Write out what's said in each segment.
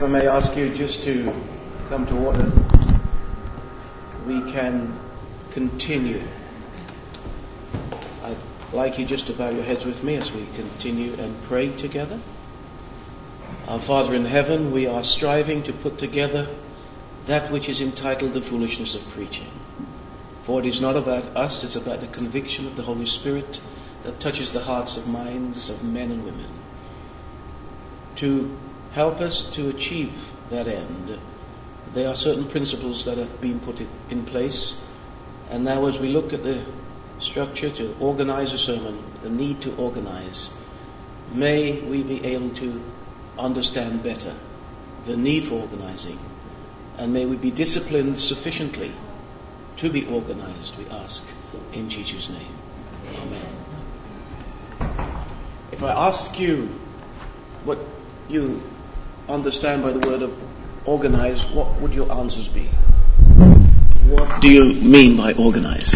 If I may ask you just to come to order, we can continue. I'd like you just to bow your heads with me as we continue and pray together. Our Father in heaven, we are striving to put together that which is entitled the foolishness of preaching. For it is not about us, it's about the conviction of the Holy Spirit that touches the hearts and minds of men and women. To help us to achieve that end, there are certain principles that have been put in place. And now as we look at the structure to organize a sermon, the need to organize, may we be able to understand better the need for organizing. And may we be disciplined sufficiently to be organized, we ask in Jesus' name. Amen. If I ask you what you understand by the word of organize, what would your answers be? What do you mean by organize?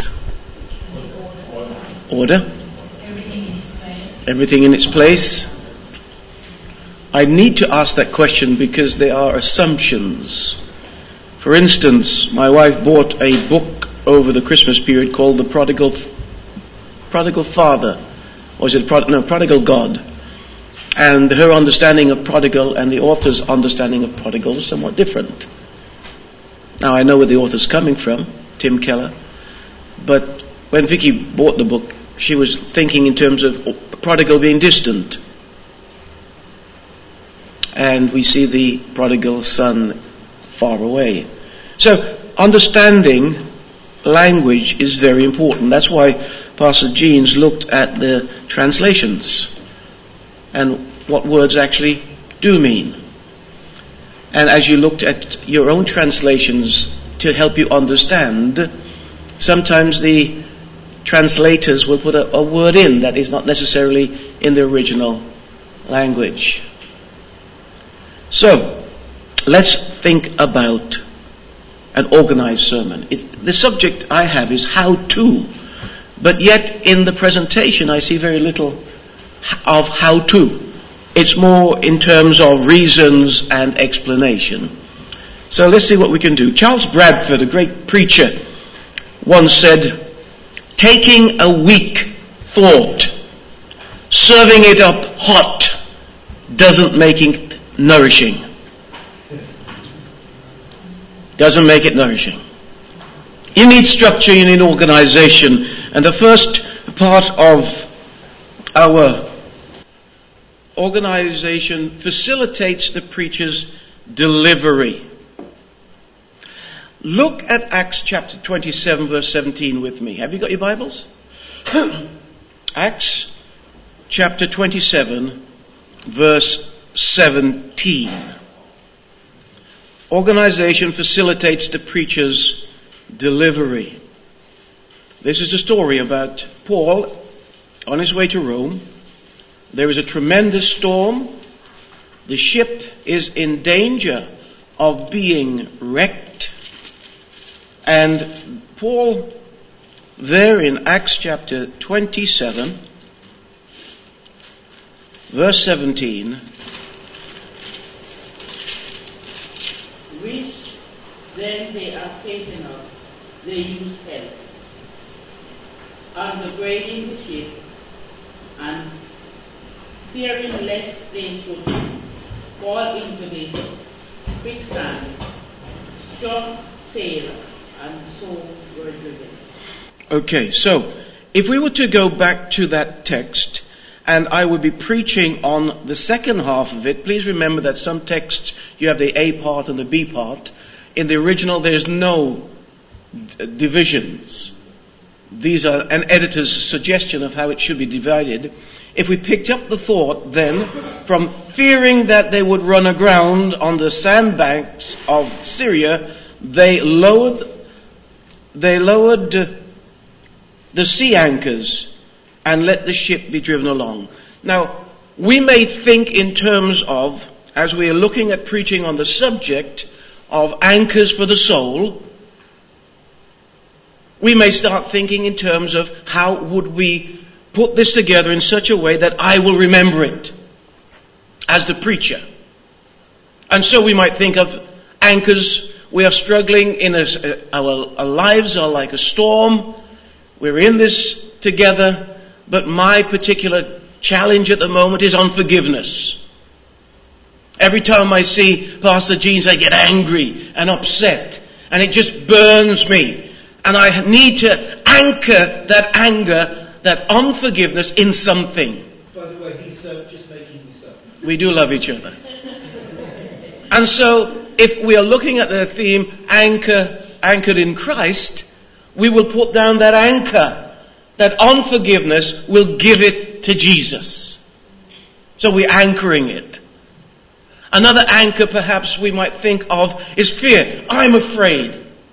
Order? Everything in its place. I need to ask that question because there are assumptions. For instance, my wife bought a book over the Christmas period called The Prodigal Father. Or is it Prodigal God? And her understanding of prodigal and the author's understanding of prodigal was somewhat different. Now I know where the author's coming from, Tim Keller. But when Vicky bought the book, she was thinking in terms of prodigal being distant. And we see the prodigal son far away. So understanding language is very important. That's why Pastor Jeans looked at the translations and what words actually do mean. And as you looked at your own translations to help you understand, sometimes the translators will put a word in that is not necessarily in the original language. So, let's think about an organized sermon. The subject I have is how to, but yet in the presentation I see very little of how to. It's more in terms of reasons and explanation. So let's see what we can do. Charles Bradford, a great preacher, once said, taking a weak thought, serving it up hot, doesn't make it nourishing. Doesn't make it nourishing. You need structure, you need organization. And the first part of our organization facilitates the preacher's delivery. Look at Acts chapter 27 verse 17 with me. Have you got your Bibles? Acts chapter 27 verse 17. Organization facilitates the preacher's delivery. This is a story about Paul on his way to Rome. There is a tremendous storm. The ship is in danger of being wrecked. And Paul, there in Acts chapter 27, verse 17, which then they are taken up, they use help, undergrading the ship, and fearing lest they should fall into this quicksand, struck sail, and so were driven. Okay, so if we were to go back to that text, and I would be preaching on the second half of it, please remember that some texts you have the A part and the B part. In the original there's no divisions. These are an editor's suggestion of how it should be divided. If we picked up the thought then, from fearing that they would run aground on the sandbanks of Syria, they lowered the sea anchors and let the ship be driven along. Now, we may think in terms of, as we are looking at preaching on the subject of anchors for the soul, we may start thinking in terms of how would we put this together in such a way that I will remember it as the preacher. And so we might think of anchors. We are struggling in our lives are like a storm. We're in this together, but my particular challenge at the moment is unforgiveness. Every time I see Pastor Jeans, I get angry and upset, and it just burns me. And I need to anchor that anger, that unforgiveness in something. By the way, he's just making this up. We do love each other. And so, if we are looking at the theme, anchored in Christ, we will put down that anchor. That unforgiveness, will give it to Jesus. So we're anchoring it. Another anchor perhaps we might think of is fear. I'm afraid.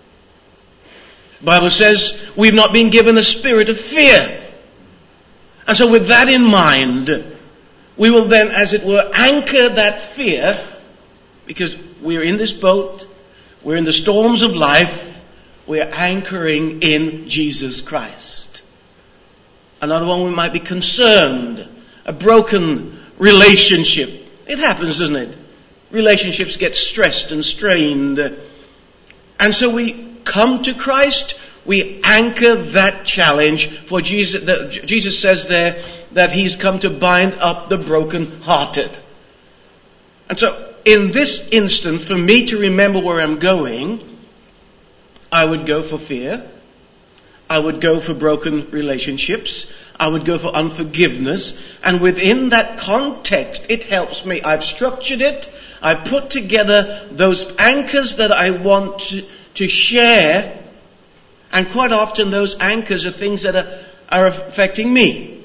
The Bible says we've not been given a spirit of fear. And so with that in mind, we will then, as it were, anchor that fear, because we're in this boat, we're in the storms of life, we're anchoring in Jesus Christ. Another one, we might be concerned, a broken relationship. It happens, doesn't it? Relationships get stressed and strained. And so we come to Christ, we anchor that challenge for Jesus. Jesus says there that he's come to bind up the brokenhearted. And so in this instant, for me to remember where I'm going, I would go for fear. I would go for broken relationships. I would go for unforgiveness. And within that context, it helps me. I've structured it. I've put together those anchors that I want to share. And quite often those anchors are things that are affecting me.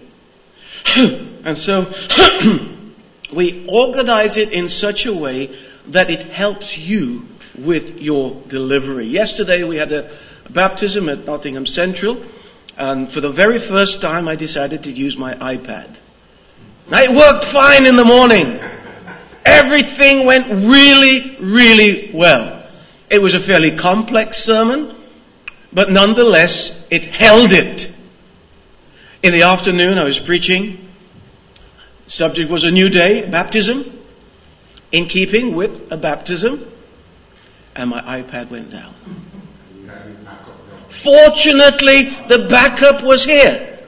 And so we organize it in such a way that it helps you with your delivery. Yesterday we had a baptism at Nottingham Central, and for the very first time I decided to use my iPad. Now it worked fine in the morning. Everything went really, really well. It was a fairly complex sermon, but nonetheless it held it. In the afternoon I was preaching. The subject was a new day, baptism, in keeping with a baptism, and my iPad went down. Fortunately, the backup was here.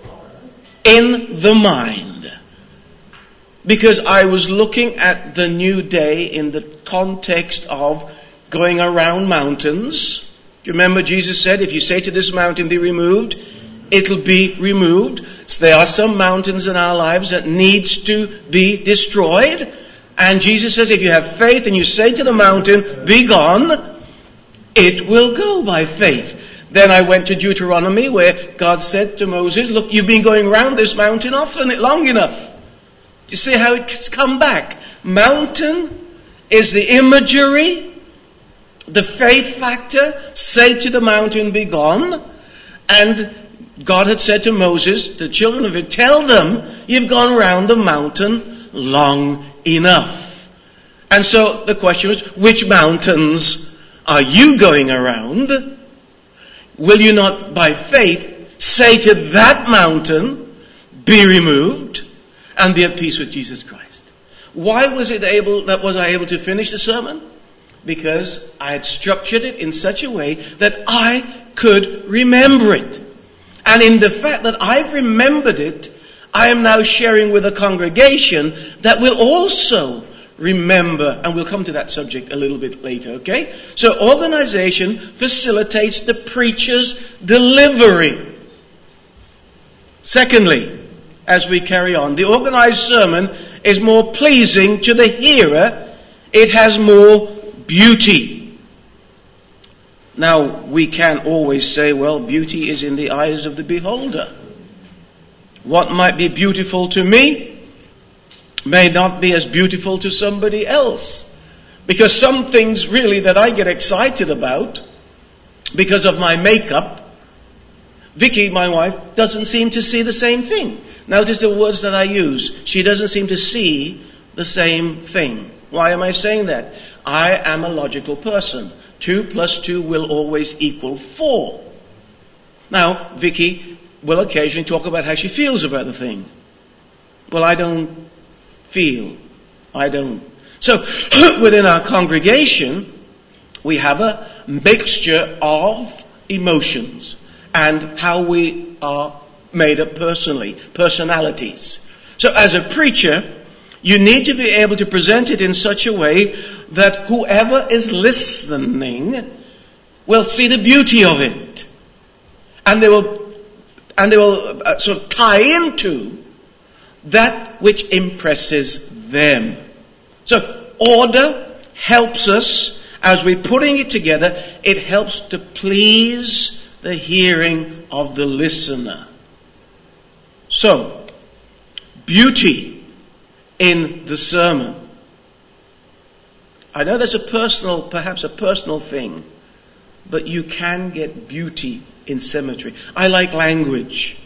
In the mind. Because I was looking at the new day in the context of going around mountains. Do you remember Jesus said, if you say to this mountain, be removed, it'll be removed. So there are some mountains in our lives that needs to be destroyed. And Jesus says, if you have faith and you say to the mountain, be gone, it will go by faith. Then I went to Deuteronomy where God said to Moses, look, you've been going around this mountain long enough. Do you see how it's come back? Mountain is the imagery, the faith factor. Say to the mountain, be gone. And God had said to Moses, the children of Israel, tell them you've gone around the mountain long enough. And so the question was, which mountains are you going around? Will you not, by faith, say to that mountain, be removed, and be at peace with Jesus Christ? Why was I able to finish the sermon? Because I had structured it in such a way that I could remember it. And in the fact that I've remembered it, I am now sharing with a congregation that will also remember, and we'll come to that subject a little bit later, okay? So organization facilitates the preacher's delivery. Secondly, as we carry on, the organized sermon is more pleasing to the hearer. It has more beauty. Now, we can always say, well, beauty is in the eyes of the beholder. What might be beautiful to me may not be as beautiful to somebody else. Because some things really that I get excited about, because of my makeup, Vicky, my wife, doesn't seem to see the same thing. Notice the words that I use. She doesn't seem to see the same thing. Why am I saying that? I am a logical person. 2 + 2 will always equal 4. Now, Vicky will occasionally talk about how she feels about the thing. Well, I don't feel. I don't. So within our congregation, we have a mixture of emotions and how we are made up personally, personalities. So as a preacher, you need to be able to present it in such a way that whoever is listening will see the beauty of it. And they will sort of tie into that which impresses them. So order helps us as we're putting it together. It helps to please the hearing of the listener. So, beauty in the sermon. I know there's perhaps a personal thing, but you can get beauty in symmetry. I like language.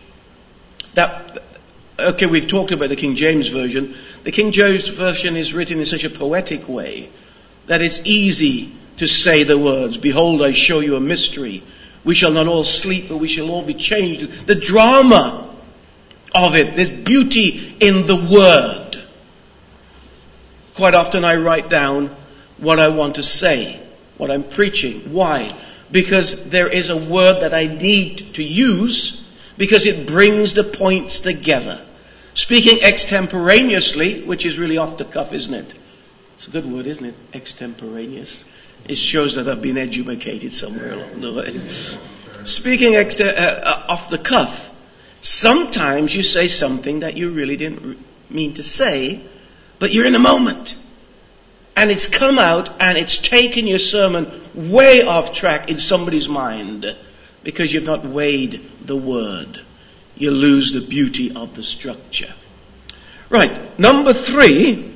Okay, we've talked about the King James Version. The King James Version is written in such a poetic way that it's easy to say the words, "Behold, I show you a mystery. We shall not all sleep, but we shall all be changed." The drama of it, there's beauty in the word. Quite often I write down what I want to say, what I'm preaching. Why? Because there is a word that I need to use because it brings the points together. Speaking extemporaneously, which is really off the cuff, isn't it? It's a good word, isn't it? Extemporaneous. It shows that I've been educated somewhere along the way. Speaking off the cuff, sometimes you say something that you really didn't mean to say, but you're in a moment. And it's come out and it's taken your sermon way off track in somebody's mind because you've not weighed the word. You lose the beauty of the structure. Right, number 3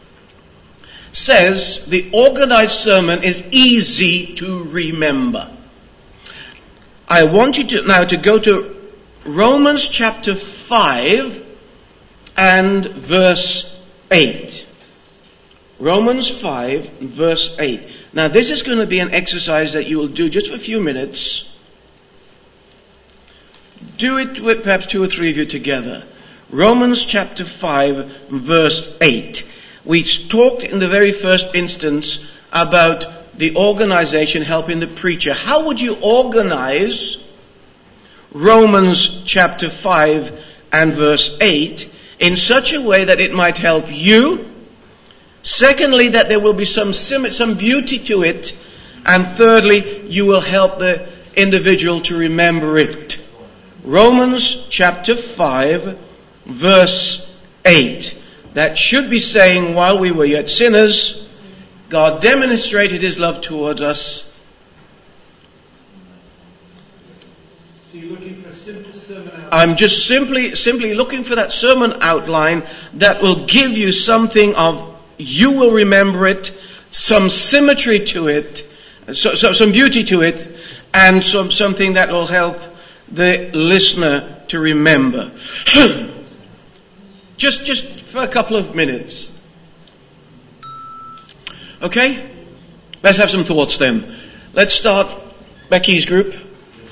says the organized sermon is easy to remember. I want you now to go to Romans chapter 5 and verse 8. Romans 5 verse 8. Now this is going to be an exercise that you will do just for a few minutes. Do it with perhaps 2 or 3 of you together. Romans chapter 5 verse 8. We talked in the very first instance about the organization helping the preacher. How would you organize Romans chapter 5 and verse 8 in such a way that it might help you? Secondly, that there will be some beauty to it. And thirdly, you will help the individual to remember it. Romans chapter 5 verse 8. That should be saying, while we were yet sinners, God demonstrated His love towards us. So you're looking for a simple sermon outline? I'm just simply looking for that sermon outline that will give you something of, you will remember it, some symmetry to it, so some beauty to it, and something that will help the listener to remember. Just for a couple of minutes. Okay? Let's have some thoughts then. Let's start Becky's group. Come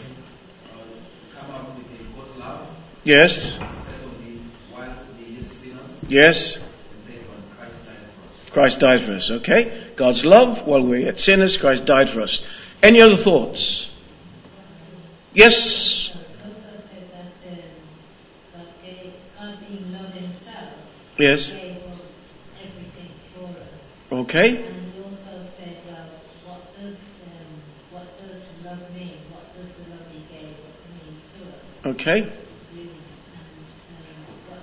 up with the God's love. Yes. Secondly, while we yet sinners. Yes. And then when Christ died for us. Christ died for us. Okay? God's love, while we're yet sinners, Christ died for us. Any other thoughts? Yes. Yes. Everything for us. Okay. And we also said, what does love mean? What does the love He gave mean to us? Okay. And what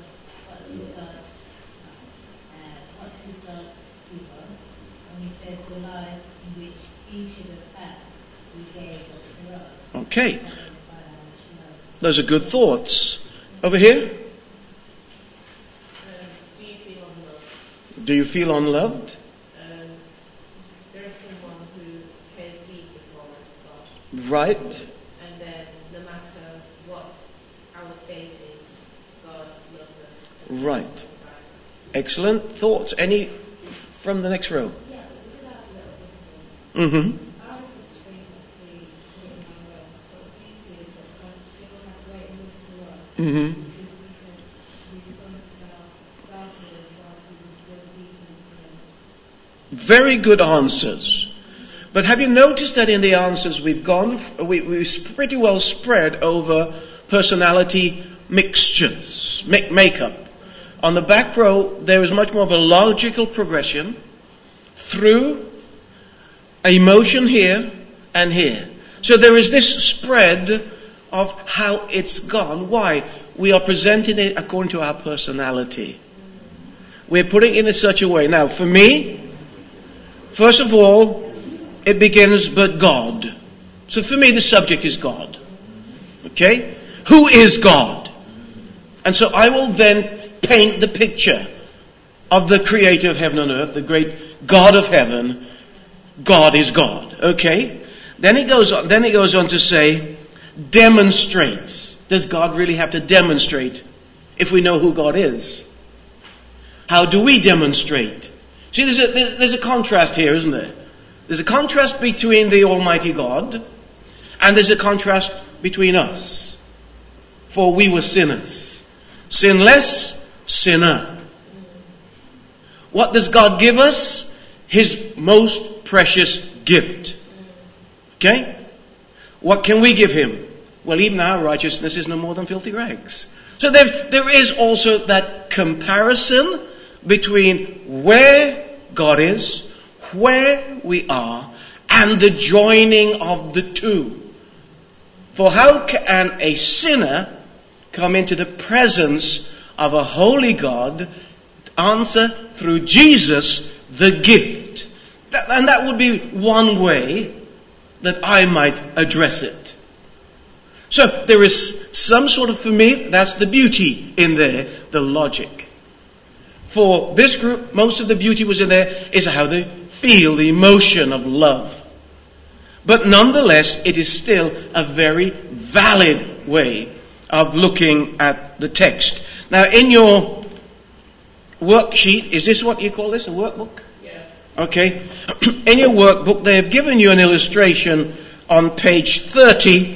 did God give us? And we said the life in which He should have had, He gave for us. Okay. Those are good thoughts. Over here. Do you feel unloved? Do you feel unloved? There's someone who cares deeply for us, God. Right. And then no matter what our state is, God loves us. And Right. loves us back. Excellent. Thoughts? Any from the next row? Yeah, we did that a little differently. Mm-hmm. I was just basically putting my words, but beauty is that God still had great love for us. Mm-hmm. Because He said His Son to darkness whilst He was still deep in sin. very good answers. But have you noticed that in the answers we've pretty well spread over personality mixtures, makeup. On the back row, there is much more of a logical progression through emotion here and here. So there is this spread of how it's gone. Why? We are presenting it according to our personality. We're putting it in such a way. Now, for me, first of all, it begins, but God. So for me, the subject is God. Okay? Who is God? And so I will then paint the picture of the creator of heaven and earth, the great God of heaven. God is God. Okay? Then he goes on to say, demonstrates. Does God really have to demonstrate if we know who God is? How do we demonstrate? See, there's a contrast here, isn't there? There's a contrast between the Almighty God, and there's a contrast between us. For we were sinners. Sinless, sinner. What does God give us? His most precious gift. Okay? What can we give Him? Well, even our righteousness is no more than filthy rags. So there is also that comparison between where God is, where we are, and the joining of the two. For how can a sinner come into the presence of a holy God? Answer, through Jesus, the gift. And that would be one way that I might address it. So there is some sort of, for me, that's the beauty in there, the logic. For this group, most of the beauty was in there, is how they feel, the emotion of love. But nonetheless, it is still a very valid way of looking at the text. Now, in your worksheet, is this what you call this, a workbook? Yes. Okay. In your workbook, they have given you an illustration on page 30,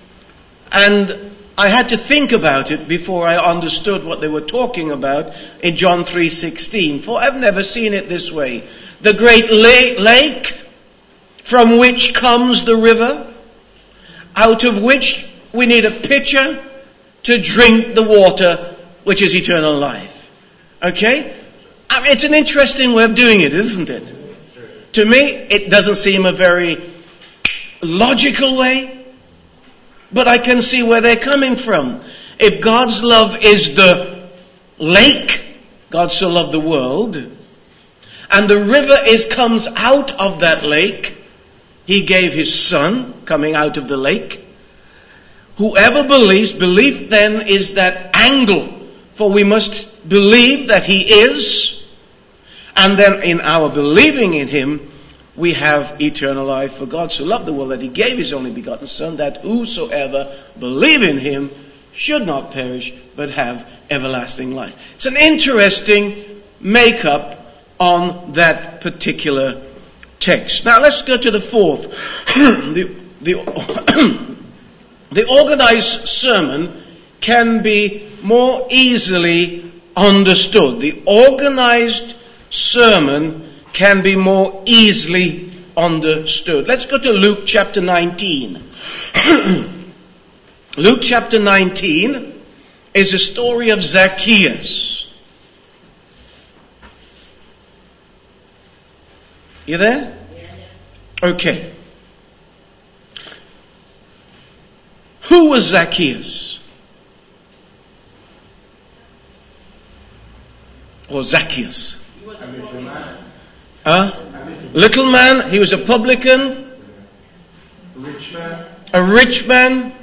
and I had to think about it before I understood what they were talking about in John 3:16. For I've never seen it this way. The great lake from which comes the river, out of which we need a pitcher to drink the water, which is eternal life. Okay? I mean, it's an interesting way of doing it, isn't it? To me, it doesn't seem a very logical way. But I can see where they're coming from. If God's love is the lake, God so loved the world, and the river comes out of that lake, He gave His Son coming out of the lake. Whoever believes, belief then is that angle, for we must believe that He is, and then in our believing in Him, we have eternal life. For God so loved the world that He gave His only begotten Son, that whosoever believe in Him should not perish, but have everlasting life. It's an interesting makeup on that particular text. Now let's go to the fourth. The organized sermon can be more easily understood. The organized sermon can be more easily understood. Let's go to Luke chapter 19. Luke chapter 19 is a story of Zacchaeus. You there? Okay. Who was Zacchaeus? Or Zacchaeus? Little man, he was a publican. A rich man.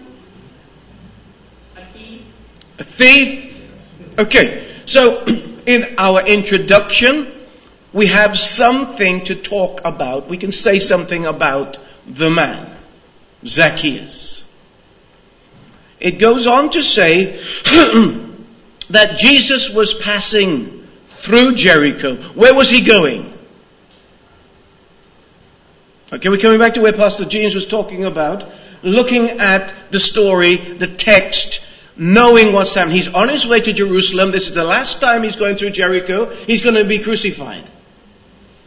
A thief. Okay, so in our introduction, we have something to talk about. We can say something about the man, Zacchaeus. It goes on to say that Jesus was passing through Jericho. Where was He going? Okay, we're coming back to where Pastor James was talking about, looking at the story, the text, knowing what's happening. He's on his way to Jerusalem. This is the last time he's going through Jericho. He's going to be crucified.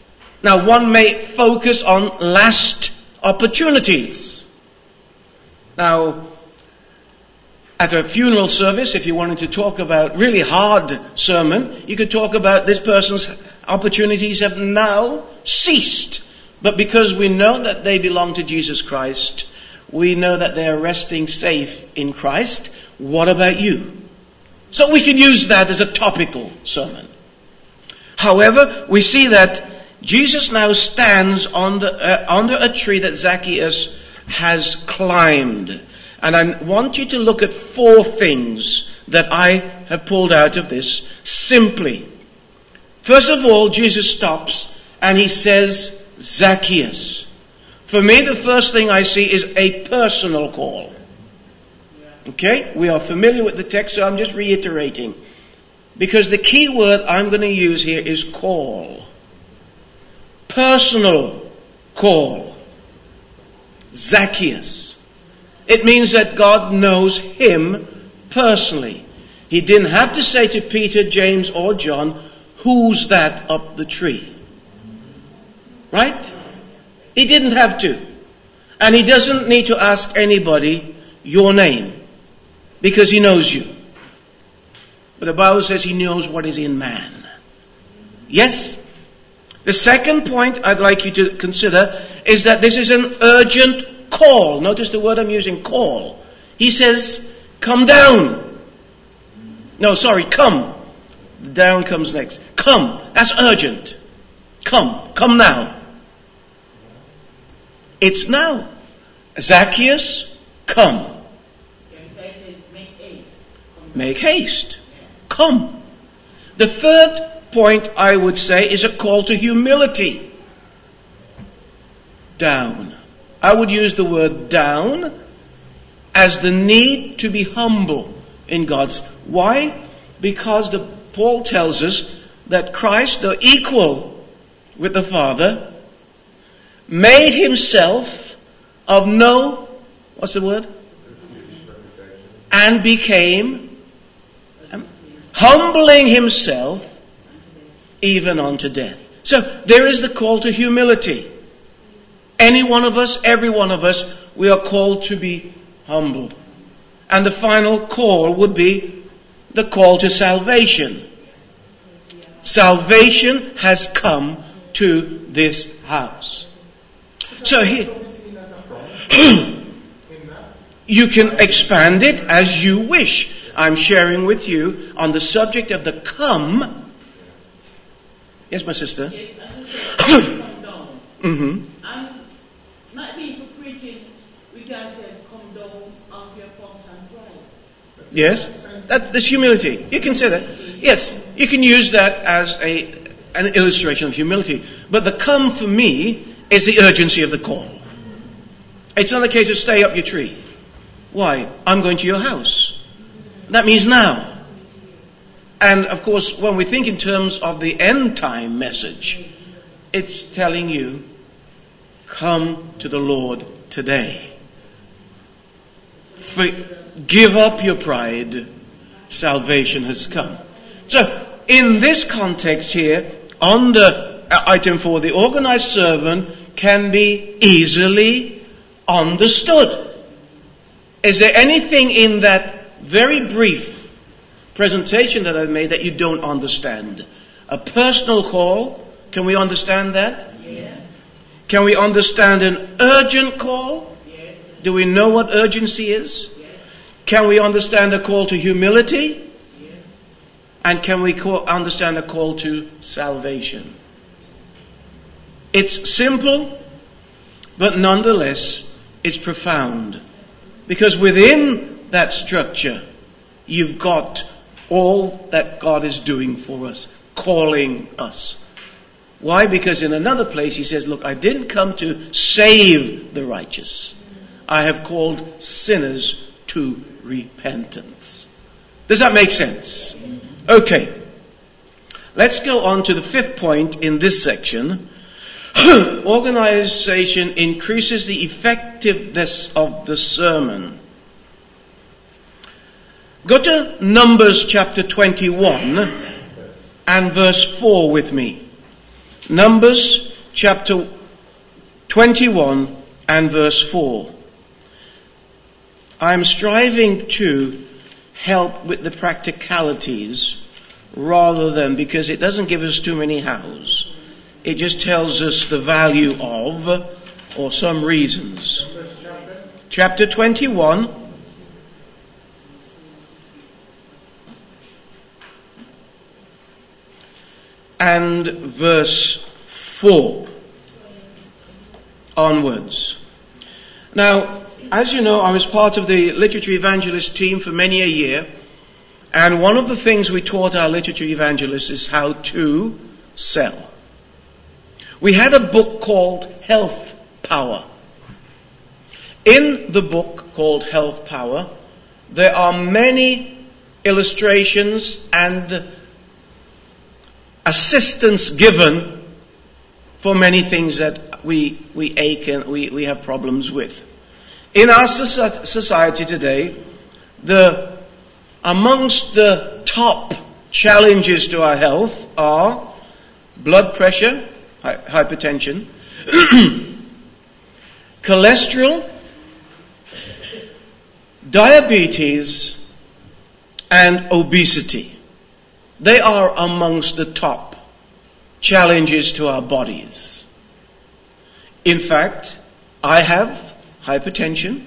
Now, one may focus on last opportunities. Now, at a funeral service, if you wanted to talk about really hard sermon, you could talk about this person's opportunities have now ceased. But because we know that they belong to Jesus Christ, we know that they are resting safe in Christ. What about you? So we can use that as a topical sermon. However, we see that Jesus now stands under a tree that Zacchaeus has climbed. And I want you to look at 4 things that I have pulled out of this simply. First of all, Jesus stops and he says, Zacchaeus. For me, the first thing I see is a personal call. Okay? We are familiar with the text, so I'm just reiterating. Because the key word I'm going to use here is call. Personal call. Zacchaeus. It means that God knows him personally. He didn't have to say to Peter, James, or John, who's that up the tree? Right? He didn't have to. And he doesn't need to ask anybody your name. Because he knows you. But the Bible says he knows what is in man. Yes? The second point I'd like you to consider is that this is an urgent call. Notice the word I'm using, call. He says, come down. No, sorry, come. The down comes next. Come. That's urgent. Come. Come now. It's now. Zacchaeus, come. Make haste. Come. The third point I would say is a call to humility. Down. I would use the word down as the need to be humble in God's. Why? Because Paul tells us that Christ, though equal with the Father, made himself of no, what's the word? And became, humbling himself even unto death. So there is the call to humility. Any one of us, every one of us, we are called to be humble. And the final call would be the call to salvation. Salvation has come to this house. So here, you can expand it as you wish. I'm sharing with you on the subject of the come. Yes, my sister? Yes, I just come down. Mm-hmm. I'm not being for preaching, we can say come down off your cross and cry. Yes, that's humility. You can say that. Yes, you can use that as an illustration of humility. But the come for me is the urgency of the call. It's not a case of stay up your tree. Why? I'm going to your house. That means now. And of course, when we think in terms of the end time message, it's telling you, come to the Lord today. Give up your pride. Salvation has come. So, in this context here, on the item 4, the organized servant can be easily understood. Is there anything in that very brief presentation that I've made that you don't understand? A personal call, can we understand that? Yes. Can we understand an urgent call? Yes. Do we know what urgency is? Yes. Can we understand a call to humility? Yes. And can we understand a call to salvation? It's simple, but nonetheless, it's profound. Because within that structure, you've got all that God is doing for us, calling us. Why? Because in another place he says, look, I didn't come to save the righteous. I have called sinners to repentance. Does that make sense? Okay. Let's go on to the 5th point in this section. Organization increases the effectiveness of the sermon. Go to Numbers chapter 21 and verse 4 with me. Numbers chapter 21 and verse 4. I'm striving to help with the practicalities rather than, because it doesn't give us too many hows. It just tells us the value of, or some reasons. Chapter 21 and verse 4 onwards. Now, as you know, I was part of the literature evangelist team for many a year, and one of the things we taught our literature evangelists is how to sell. We had a book called Health Power. In the book called Health Power, there are many illustrations and assistance given for many things that we ache and we have problems with. In our society today, amongst the top challenges to our health are blood pressure, hypertension, cholesterol, diabetes, and obesity. They are amongst the top challenges to our bodies. In fact, I have hypertension,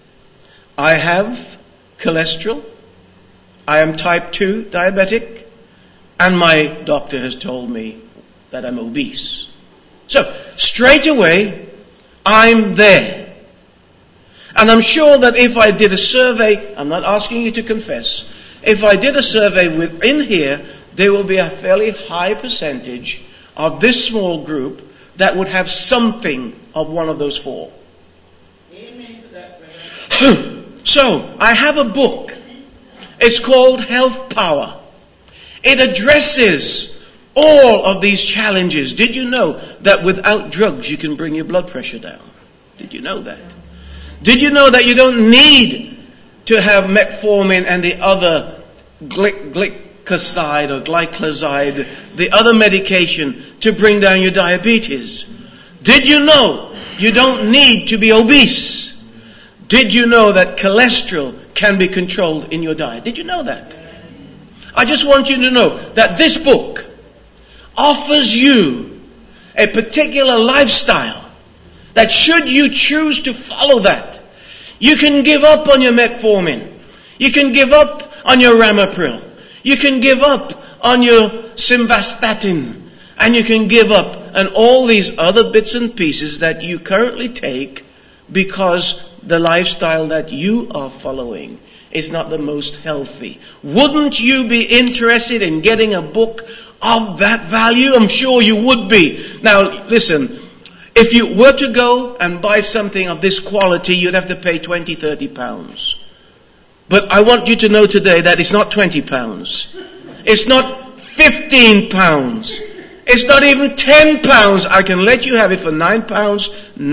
I have cholesterol, I am type 2 diabetic, and my doctor has told me that I'm obese. So, straight away, I'm there. And I'm sure that if I did a survey, I'm not asking you to confess, if I did a survey within here, there will be a fairly high percentage of this small group that would have something of one of those four. Amen to that, brother. So, I have a book. It's called Health Power. It addresses all of these challenges. Did you know that without drugs you can bring your blood pressure down? Did you know that? Did you know that you don't need to have metformin and the other glycoside or glycoside, the other medication to bring down your diabetes? Did you know you don't need to be obese? Did you know that cholesterol can be controlled in your diet? Did you know that? I just want you to know that this book offers you a particular lifestyle that should you choose to follow that, you can give up on your metformin. You can give up on your Ramipril. You can give up on your Simvastatin. And you can give up on all these other bits and pieces that you currently take because the lifestyle that you are following is not the most healthy. Wouldn't you be interested in getting a book of that value? I'm sure you would be. Now, listen. If you were to go and buy something of this quality, you'd have to pay 20, 30 pounds. But I want you to know today that it's not 20 pounds. It's not 15 pounds. It's not even 10 pounds. I can let you have it for 9 pounds,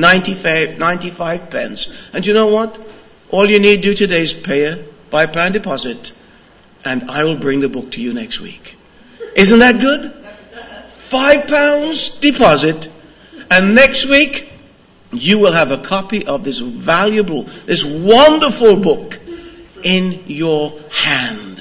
95 pence. And you know what? All you need to do today is pay a £5 deposit, and I will bring the book to you next week. Isn't that good? £5 deposit. And next week, you will have a copy of this valuable, this wonderful book in your hand.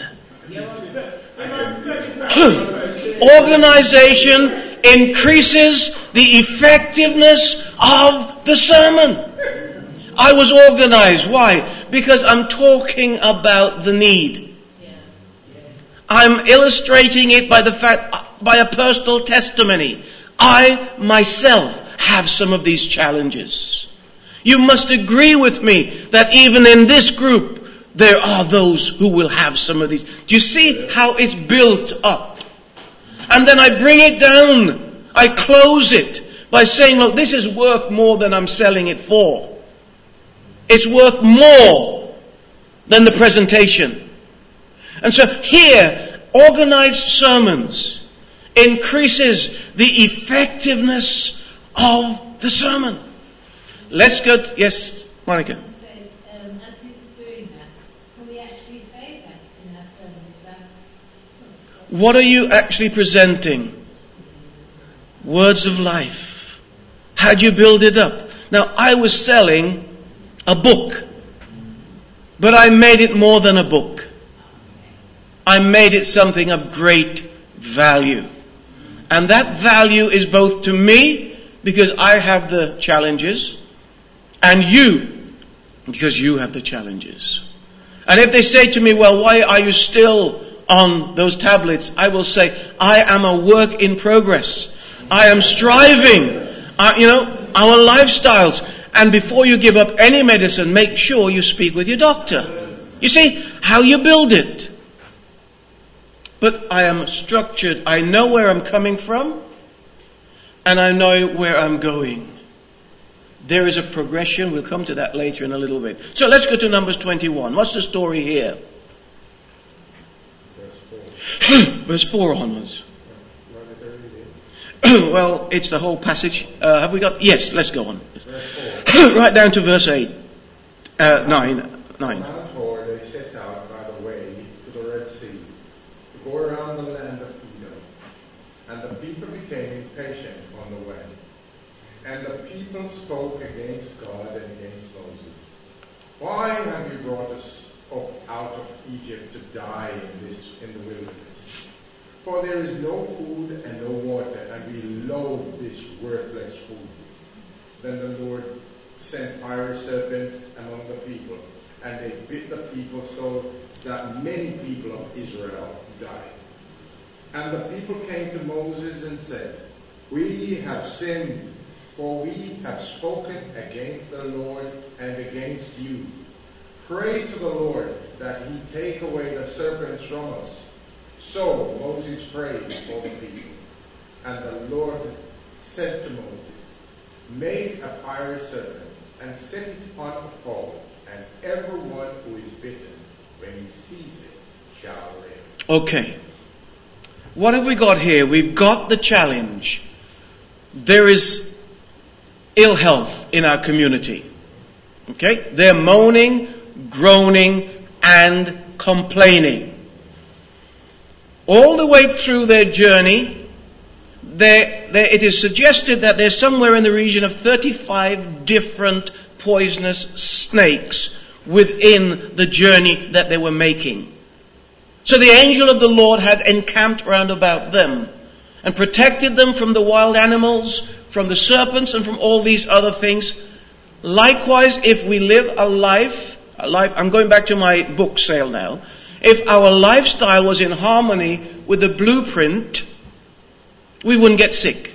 Organization increases the effectiveness of the sermon. I was organized. Why? Because I'm talking about the need. I'm illustrating it by the fact, by a personal testimony. I myself have some of these challenges. You must agree with me that even in this group, there are those who will have some of these. Do you see how it's built up? And then I bring it down. I close it by saying, look, this is worth more than I'm selling it for. It's worth more than the presentation. And so here, organized sermons increases the effectiveness of the sermon. Let's go. Yes, Monica. So, as you're doing that, can we actually say that in our sermons? What are you actually presenting? Words of life. How'd you build it up? Now, I was selling a book, but I made it more than a book. I made it something of great value. And that value is both to me, because I have the challenges, and you, because you have the challenges. And if they say to me, well, why are you still on those tablets? I will say, I am a work in progress. I am striving. Our lifestyles. And before you give up any medicine, make sure you speak with your doctor. You see how you build it. But I am structured. I know where I'm coming from, and I know where I'm going. There is a progression. We'll come to that later in a little bit. So let's go to Numbers 21. What's the story here? Verse 4 onwards. Well, it's the whole passage. Have we got? Yes, let's go on. Right down to verse 8. 9. On Mount Hor they set out by the way to the Red Sea, to go around the land of Edom. And the people became impatient on the way. And the people spoke against God and against Moses. Why have you brought us up out of Egypt to die in the wilderness? For there is no food and no water, and we loathe this worthless food. Then the Lord sent fiery serpents among the people, and they bit the people so that many people of Israel died. And the people came to Moses and said, we have sinned, for we have spoken against the Lord and against you. Pray to the Lord that he take away the serpents from us. So Moses prayed for the people. And the Lord said to Moses, make a fiery serpent and set it on a pole, and everyone who is bitten, when he sees it, shall live. Okay. What have we got here? We've got the challenge. There is ill health in our community. Okay? They're moaning, groaning, and complaining. All the way through their journey, it is suggested that there's somewhere in the region of 35 different poisonous snakes within the journey that they were making. So the angel of the Lord had encamped round about them and protected them from the wild animals, from the serpents, and from all these other things. Likewise, if we live a life, I'm going back to my book sale now. If our lifestyle was in harmony with the blueprint, we wouldn't get sick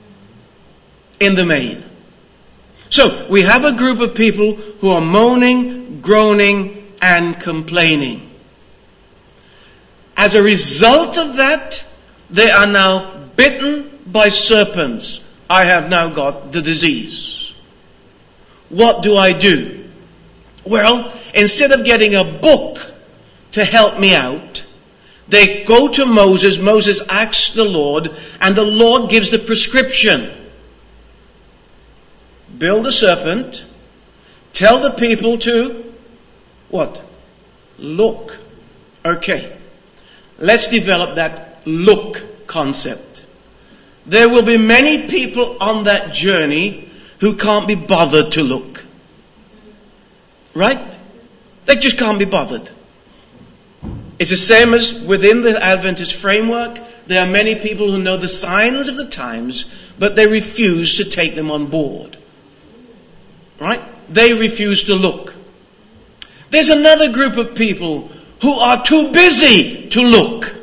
in the main. So we have a group of people who are moaning, groaning, and complaining. As a result of that, they are now bitten by serpents. I have now got the disease. What do I do? Well, instead of getting a book to help me out, they go to Moses. Moses asks the Lord, and the Lord gives the prescription. Build a serpent. Tell the people to, what? Look. Okay. Let's develop that look concept. There will be many people on that journey who can't be bothered to look. Right? They just can't be bothered. It's the same as within the Adventist framework. There are many people who know the signs of the times, but they refuse to take them on board. Right? They refuse to look. There's another group of people who are too busy to look.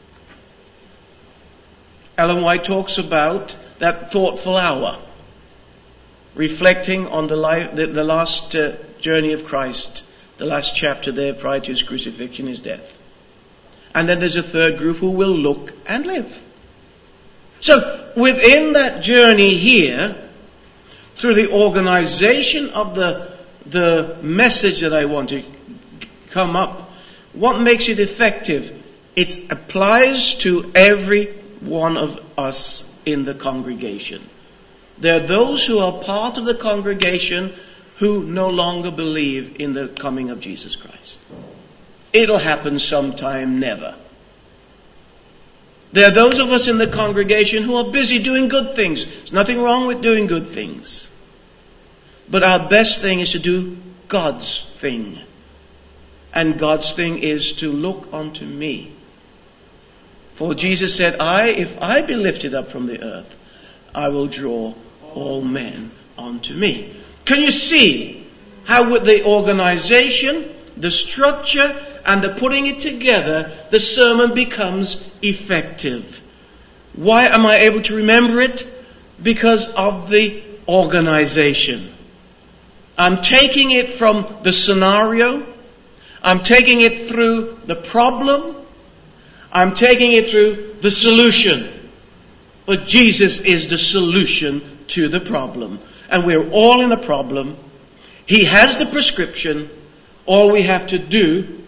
Ellen White talks about that thoughtful hour, reflecting on the last journey of Christ, the last chapter there prior to his crucifixion, his death. And then there's a third group who will look and live. So within that journey here, through the organization of the message that I want to come up, what makes it effective? It applies to every one of us in the congregation. There are those who are part of the congregation who no longer believe in the coming of Jesus Christ. It'll happen sometime, never. There are those of us in the congregation who are busy doing good things. There's nothing wrong with doing good things. But our best thing is to do God's thing. And God's thing is to look unto me. For Jesus said, if I be lifted up from the earth, I will draw all men unto me. Can you see how with the organization, the structure, and the putting it together, the sermon becomes effective? Why am I able to remember it? Because of the organization. I'm taking it from the scenario. I'm taking it through the problem. I'm taking it through the solution. But Jesus is the solution to the problem. And we're all in a problem. He has the prescription. All we have to do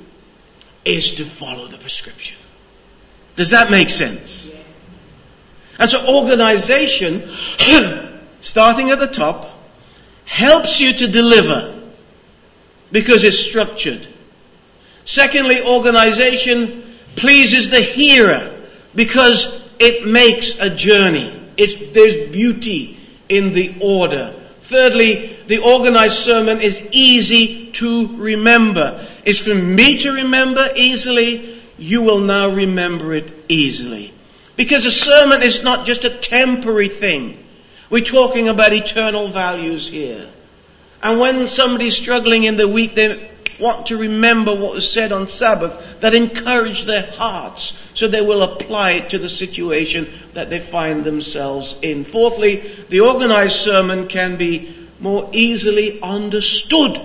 is to follow the prescription. Does that make sense? Yeah. And so organization, starting at the top, helps you to deliver because it's structured. Secondly, organization pleases the hearer because it makes a journey. There's beauty in the order. Thirdly, the organized sermon is easy to remember. It's for me to remember easily. You will now remember it easily. Because a sermon is not just a temporary thing. We're talking about eternal values here. And when somebody's struggling in the week, they want to remember what was said on Sabbath that encouraged their hearts so they will apply it to the situation that they find themselves in. Fourthly, the organized sermon can be more easily understood.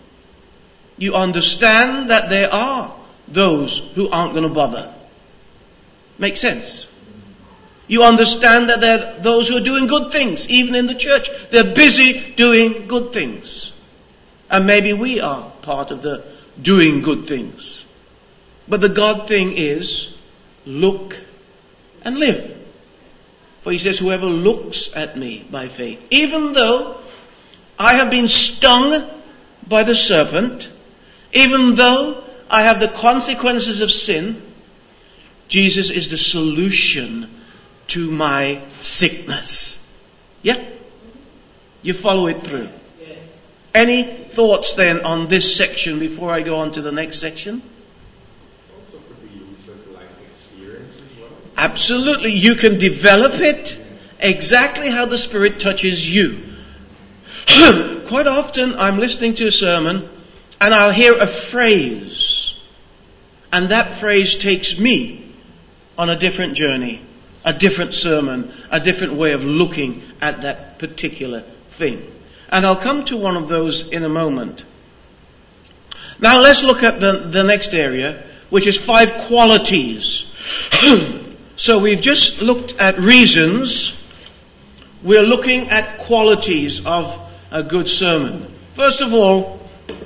You understand that there are those who aren't going to bother. Make sense? You understand that there are those who are doing good things, even in the church. They're busy doing good things. And maybe we are part of the doing good things. But the God thing is, look and live. For he says, whoever looks at me by faith, even though I have been stung by the serpent, even though I have the consequences of sin, Jesus is the solution to my sickness. Yeah? You follow it through. Any thoughts then on this section before I go on to the next section? Also could be used as life experience as well. Absolutely. You can develop it exactly how the Spirit touches you. Quite often I'm listening to a sermon and I'll hear a phrase. And that phrase takes me on a different journey, a different sermon, a different way of looking at that particular thing. And I'll come to one of those in a moment. Now let's look at the next area, which is 5 qualities. So we've just looked at reasons. We're looking at qualities of a good sermon. First of all,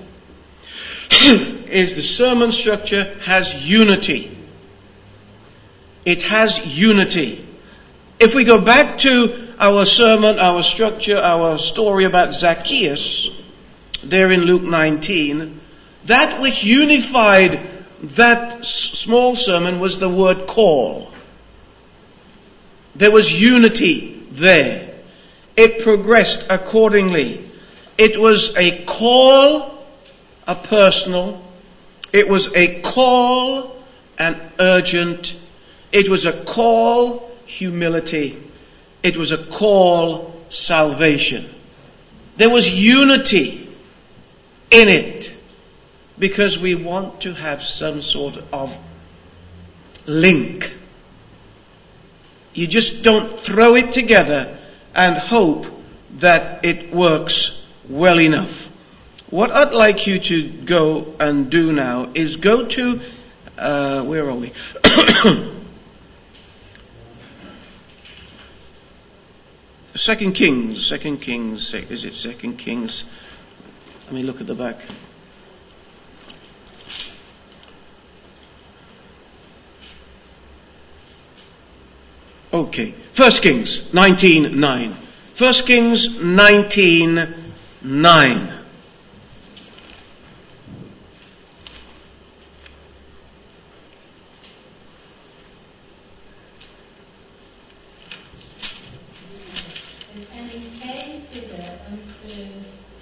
is the sermon structure has unity. It has unity. If we go back to our sermon, our structure, our story about Zacchaeus, there in Luke 19, that which unified that small sermon was the word call. There was unity there. It progressed accordingly. It was a call, a personal. It was a call, an urgent. It was a call, humility. It was a call, salvation. There was unity in it because we want to have some sort of link. You just don't throw it together and hope that it works well enough. What I'd like you to go and do now is go to, where are we? 2 Kings, is it 2 Kings? Let me look at the back. Okay, 1 Kings 19:9. 1 Kings 19:9.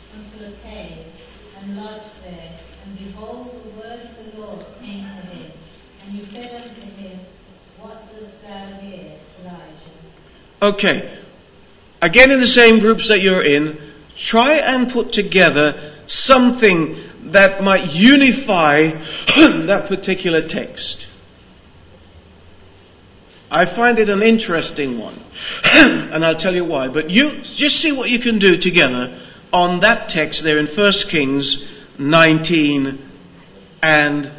unto a cave, and lodged there. And behold, the word of the Lord came to him. And he said unto him, What dost thou here, Elijah? Okay. Again, in the same groups that you're in, try and put together something that might unify that particular text. I find it an interesting one. And I'll tell you why. But you just see what you can do together on that text there in 1 Kings 19 and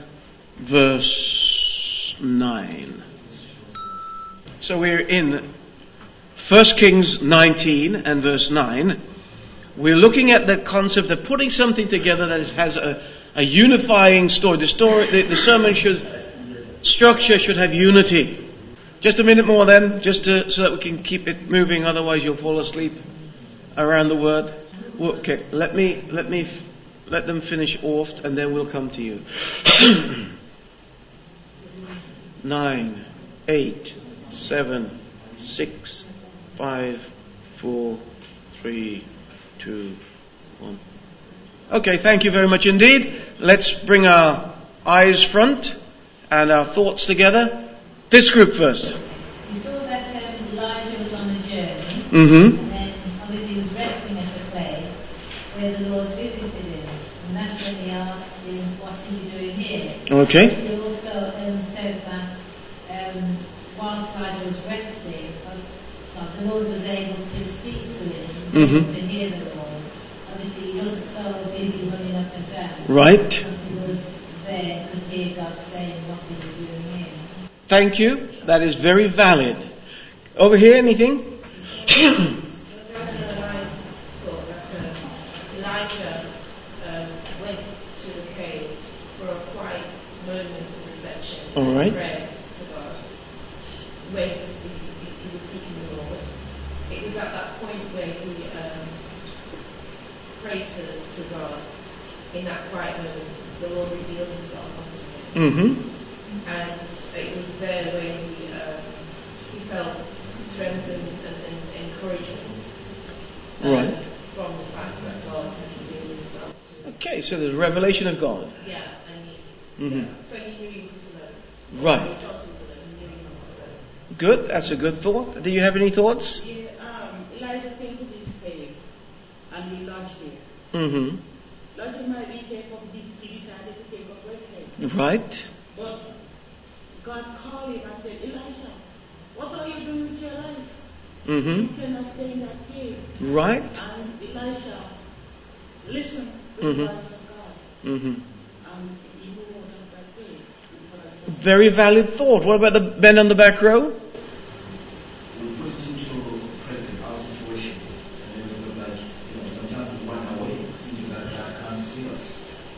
verse 9. So we're in 1 Kings 19 and verse 9. We're looking at the concept of putting something together that has a unifying story. The sermon structure should have unity. Just a minute more then, so that we can keep it moving, otherwise you'll fall asleep around the word. Okay, let them finish off and then we'll come to you. 9, 8, 7, 6, 5, 4, 3, 2, 1. Okay, thank you very much indeed. Let's bring our eyes front and our thoughts together. This group first. We saw that Elijah was on a journey, Mm-hmm. and then obviously he was resting at a place where the Lord visited him, and that's when he asked him, what is he doing here? Okay. He also said that whilst Elijah was resting, the Lord was able to speak to him, he was able to hear the Lord. Obviously he wasn't so busy running up and down. Right. But he was there, could hear God saying, what is he doing here? Thank you. That is very valid. Over here, anything? Elijah went to the cave for a quiet moment of reflection. All right. Prayer to God. Where he was seeking the Lord. It was at that point where he prayed to God. In that quiet moment, the Lord revealed himself unto him. Mm-hmm. And it was there where he felt strengthened and encouragement Right. from the fact that God had revealed himself to him. Okay, so there's revelation of God. Yeah, Mm-hmm. so he knew he was to know. Right. He knew he was to know. Good. That's a good thought. Do you have any thoughts? Yeah, Elijah came to this cave and he lodged there. Mm-hmm. Elijah might be he decided to take up rest. Right. But God called him and said, Elijah, what are you doing with your life? Mm-hmm. You cannot stay in that cave. Right. And Elijah listened to Mhm. the voice of God. Mm-hmm. And he moved out of that cave. Very valid thought. What about the men on the back row? We put it into present, our situation, and then we look like, sometimes we run away, thinking that God can't see us.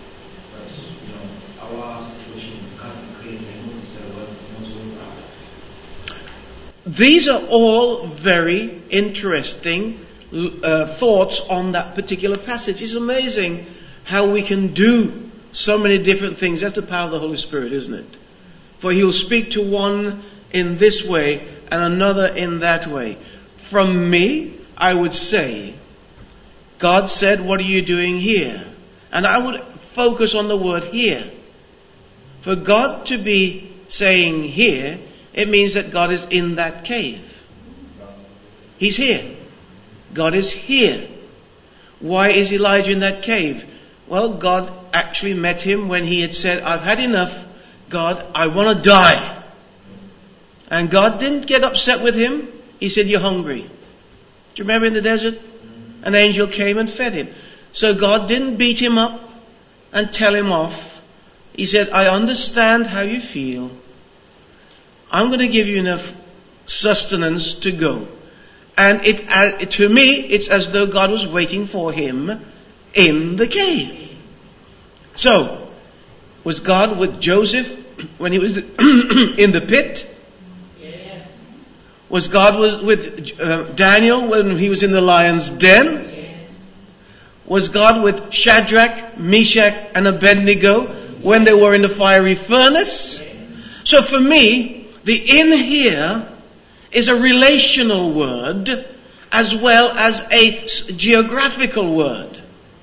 But, our situation can't create emotions that are most worthwhile. These are all very interesting thoughts on that particular passage. It's amazing how we can do so many different things. That's the power of the Holy Spirit, isn't it? For He will speak to one in this way and another in that way. From me, I would say, God said, what are you doing here? And I would focus on the word here. For God to be saying here, it means that God is in that cave. He's here. God is here. Why is Elijah in that cave? Well, God actually met him when he had said, I've had enough. God, I want to die. And God didn't get upset with him. He said, you're hungry. Do you remember in the desert? An angel came and fed him. So God didn't beat him up and tell him off. He said, I understand how you feel. I'm going to give you enough sustenance to go. And to me, it's as though God was waiting for him in the cave. So, was God with Joseph when he was in the pit? Yes. Was God with Daniel when he was in the lion's den? Yes. Was God with Shadrach, Meshach, and Abednego when they were in the fiery furnace? Yes. So for me, the in here is a relational word as well as a geographical word.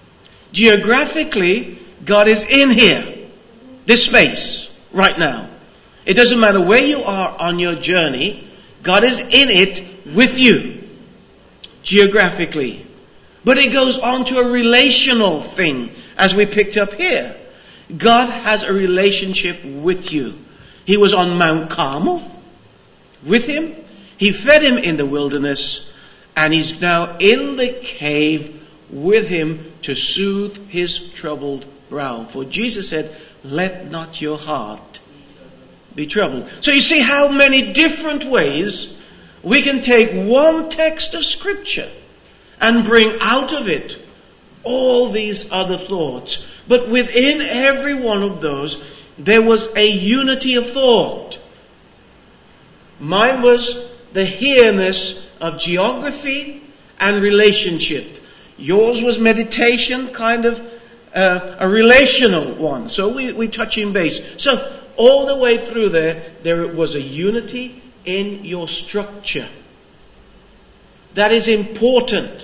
Geographically, God is in here. This space, right now. It doesn't matter where you are on your journey, God is in it with you. Geographically. But it goes on to a relational thing, as we picked up here. God has a relationship with you. He was on Mount Carmel with him. He fed him in the wilderness. And he's now in the cave with him to soothe his troubled brow. For Jesus said, let not your heart be troubled. So you see how many different ways we can take one text of Scripture and bring out of it all these other thoughts. But within every one of those, there was a unity of thought. Mine was the here-ness of geography and relationship. Yours was meditation, kind of a relational one. So we touch in base. So all the way through there was a unity in your structure. That is important.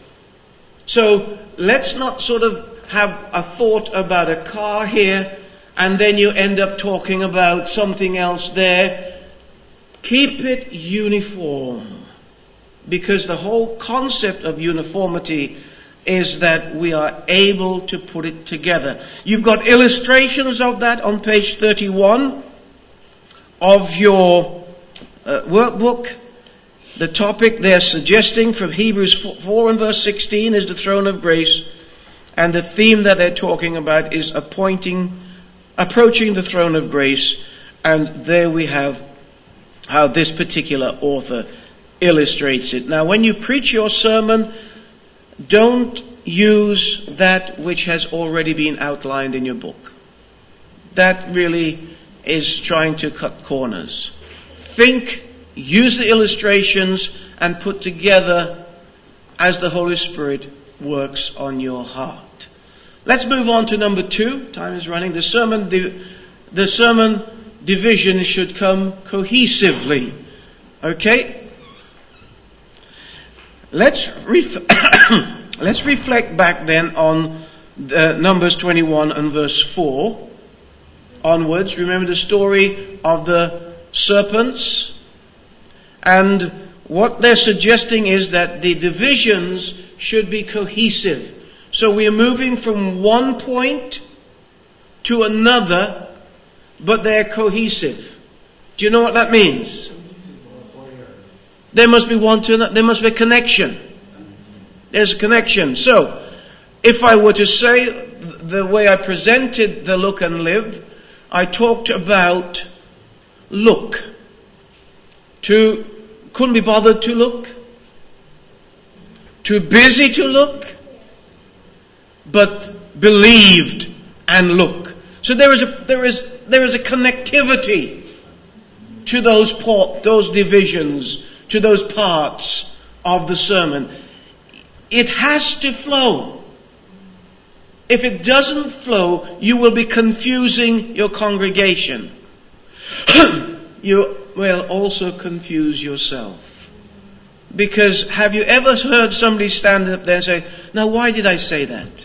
So let's not sort of have a thought about a car here and then you end up talking about something else there. Keep it uniform. Because the whole concept of uniformity is that we are able to put it together. You've got illustrations of that on page 31 of your workbook. The topic they're suggesting from Hebrews 4 and verse 16 is the throne of grace. And the theme that they're talking about is approaching the throne of grace. And there we have how this particular author illustrates it. Now, when you preach your sermon, don't use that which has already been outlined in your book. That really is trying to cut corners. Think, use the illustrations, and put together as the Holy Spirit works on your heart. Let's move on to number 2. Time is running. The sermon division should come cohesively. Okay? Let's reflect back then on Numbers 21 and verse 4 onwards. Remember the story of the serpents? And what they're suggesting is that the divisions should be cohesive. So we are moving from one point to another, but they're cohesive. Do you know what that means? There must be there must be a connection. There's a connection. So, if I were to say the way I presented the Look and Live, I talked about look. Couldn't be bothered to look. Too busy to look. But believed and look. So there is a connectivity to those divisions, to those parts of the sermon. It has to flow. If it doesn't flow, you will be confusing your congregation. You will also confuse yourself. Because have you ever heard somebody stand up there and say, now why did I say that?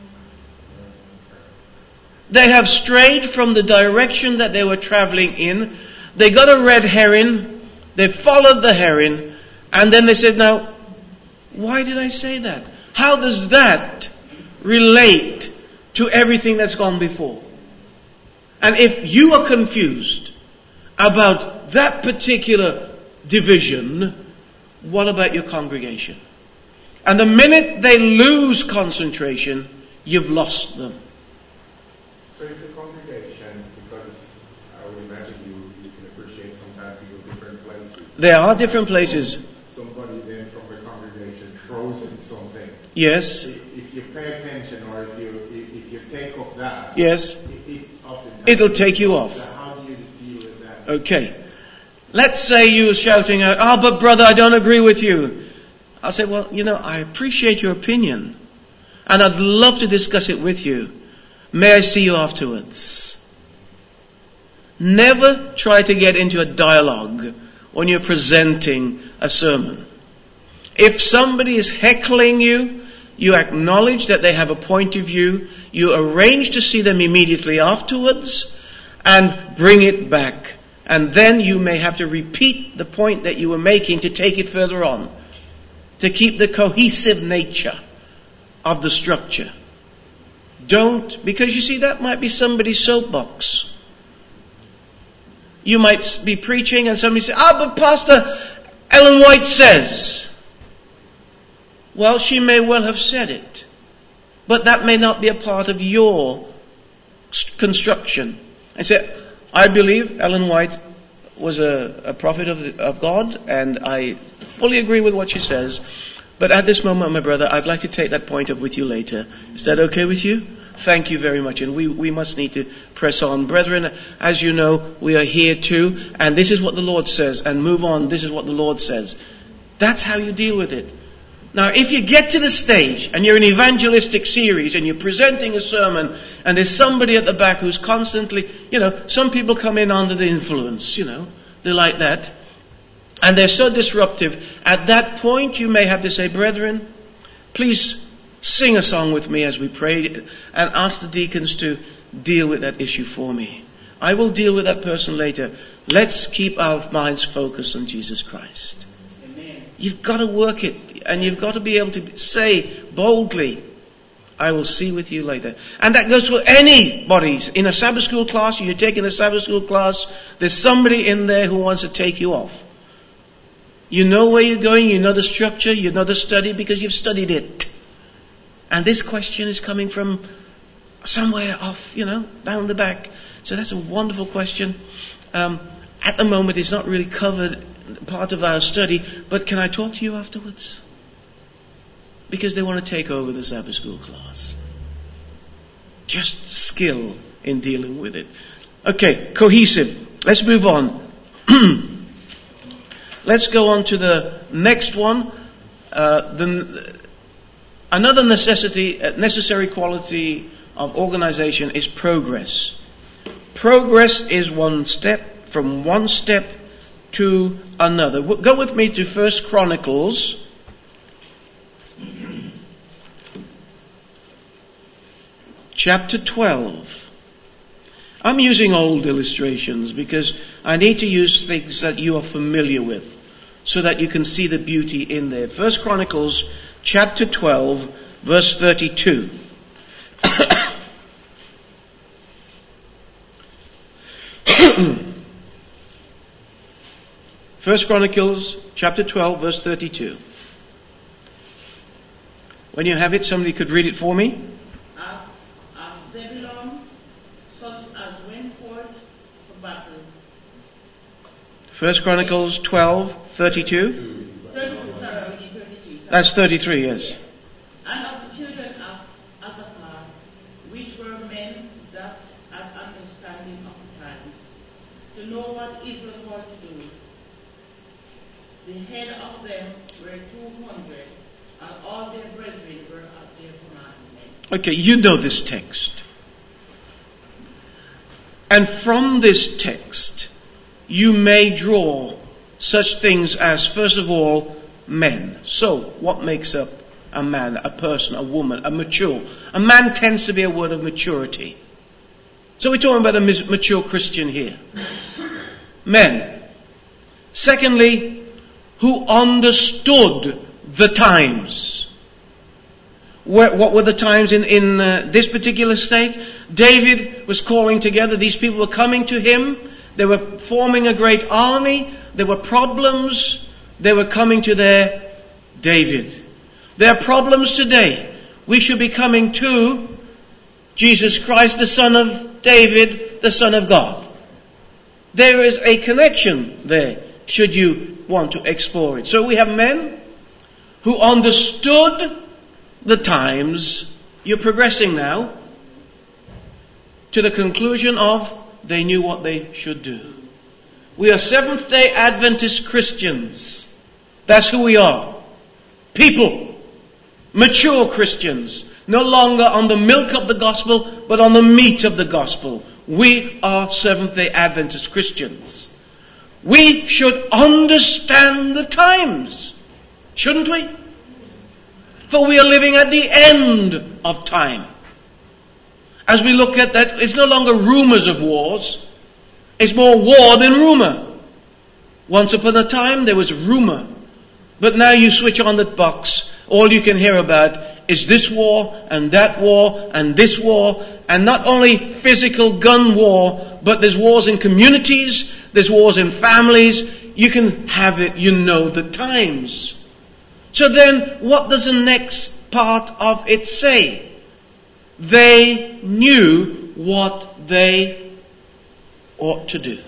They have strayed from the direction that they were traveling in. They got a red herring. They followed the herring. And then they said, now, why did I say that? How does that relate to everything that's gone before? And if you are confused about that particular division, what about your congregation? And the minute they lose concentration, you've lost them. So if the congregation, because I would imagine you can appreciate sometimes you go different places. There are different places. Somebody then from the congregation throws in something. Yes. If you pay attention, or if you take off that. Yes. It'll take you off. So how do you deal with that? Okay. Let's say you were shouting out, but brother, I don't agree with you. I'll say, well, I appreciate your opinion. And I'd love to discuss it with you. May I see you afterwards? Never try to get into a dialogue when you're presenting a sermon. If somebody is heckling you, You acknowledge that they have a point of view. You arrange to see them immediately afterwards and bring it back. And then you may have to repeat the point that you were making to take it further on, to keep the cohesive nature of the structure. Don't, because you see, that might be somebody's soapbox. You might be preaching and somebody say, but Pastor Ellen White says. Well, she may well have said it, but that may not be a part of your construction. I say, I believe Ellen White was a prophet of God, and I fully agree with what she says. But at this moment, my brother, I'd like to take that point up with you later. Is that okay with you? Thank you very much. And we must need to press on. Brethren, as you know, we are here too, and this is what the Lord says, and move on. This is what the Lord says. That's how you deal with it. Now, if you get to the stage and you're in evangelistic series and you're presenting a sermon and there's somebody at the back who's constantly, some people come in under the influence, they're like that. And they're so disruptive. At that point, you may have to say, brethren, please sing a song with me as we pray and ask the deacons to deal with that issue for me. I will deal with that person later. Let's keep our minds focused on Jesus Christ. You've got to work it, and you've got to be able to say boldly, I will see with you later. And that goes for anybody. In a Sabbath school class, you're taking a Sabbath school class, there's somebody in there who wants to take you off. You know where you're going, you know the structure, you know the study because you've studied it. And this question is coming from somewhere off, down the back. So that's a wonderful question. At the moment, it's not really covered part of our study, but can I talk to you afterwards? Because they want to take over the Sabbath school class. Just skill in dealing with it. Okay, cohesive. Let's move on. Let's go on to the next one. Another necessary quality of organization is progress. Progress is one step from one step to another. Go with me to 1 Chronicles. Chapter 12. I'm using old illustrations because I need to use things that you are familiar with so that you can see the beauty in there. 1 Chronicles chapter 12 verse 32. First Chronicles chapter 12 verse 32. When you have it, somebody could read it for me. As Zebulun, such as went forth for battle. First Chronicles 12 32. 32, sorry, 33. Sorry. That's 33, yes. And of the children of Issachar, which were men that had understanding of the times, to know what Israel ought to do. The head of them were 200, and all their brethren were at their commandment. Okay, you know this text. And from this text, you may draw such things as, first of all, men. So, what makes up a man, a person, a woman, a mature? A man tends to be a word of maturity. So we're talking about a mature Christian here. Men. Secondly, who understood the times. What were the times in this particular state? David was calling together. These people were coming to him. They were forming a great army. There were problems. They were coming to their David. There are problems today. We should be coming to Jesus Christ, the Son of David, the Son of God. There is a connection there, should you want to explore it. So we have men who understood the times. You're progressing now to the conclusion of they knew what they should do. We are Seventh-day Adventist Christians. That's who we are. People. Mature Christians. No longer on the milk of the gospel, but on the meat of the gospel. We are Seventh-day Adventist Christians. We should understand the times. Shouldn't we? For we are living at the end of time. As we look at that, it's no longer rumors of wars. It's more war than rumor. Once upon a time there was rumor. But now you switch on that box, all you can hear about is this war and that war and this war. And not only physical gun war, but there's wars in communities, there's wars in families. You can have it, you know the times. So then, what does the next part of it say? They knew what they ought to do.